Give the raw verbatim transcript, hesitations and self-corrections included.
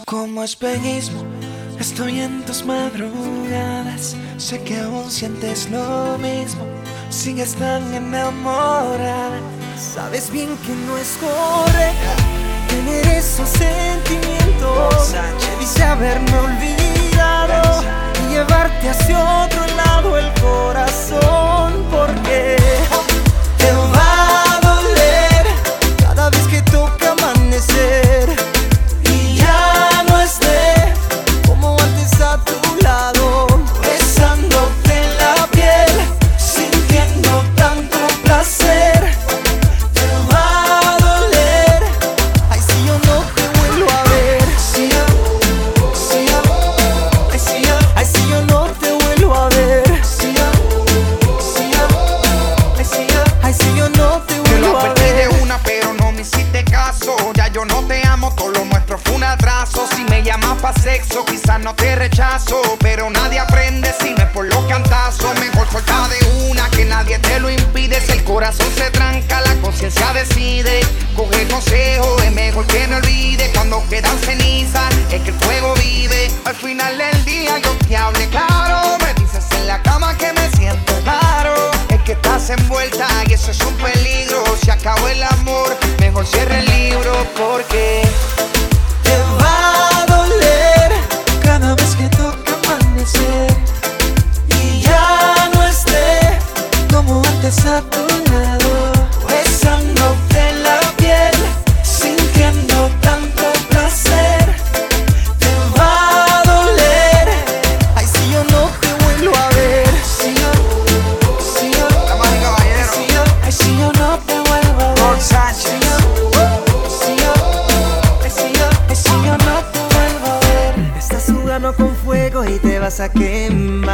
Como espejismo, estoy en tus madrugadas. Sé que aún sientes lo mismo, sigues tan enamorada. Sabes bien que no es correcto tener esos sentimientos. Debiste haberme olvidado y llevarte hacia otro lado el corazón, porque te va a doler cada vez que toca amanecer y ya no esté como antes a tu lado, besándote en la piel, sintiendo tanto placer. Te va a doler, ay, si yo no te vuelvo a ver. Si yo, si yo, ay, si yo, ay, si yo no te vuelvo a ver. Si yo, si yo, ay, si yo, ay, si yo no te vuelvo a ver. Te lo advertí de una, pero no me hiciste caso. Ya yo no te amo, todo lo nuestro fue un atraso. Si me llamas pa' sexo, quizás no te rechazo, pero nadie aprende si no es por los cantazos. Mejor soltar de una, que nadie te lo impide. Si el corazón se tranca, la conciencia decide. Coge consejo, es mejor que no olvide. Cuando quedan cenizas, es que el fuego vive. Al final del día yo te hablé claro. Me dices en la cama que me siento raro. Es que estás envuelta y eso es un peligro. Si acabó el amor, mejor cierra el libro, porque te va a doler cada vez que toca amanecer y ya no esté como antes a tu lado, besándote en la piel, sintiendo tanto placer. Te va a doler, ay, si yo no te vuelvo a ver. Si yo, si yo, damas y caballeros, si yo, ay, si yo no te vuelvo a ver. Lord Sánchez. Si yo, si yo, ay, si yo, ay, si yo no te vuelvo a ver. Estás jugando con fuego y te vas a quemar.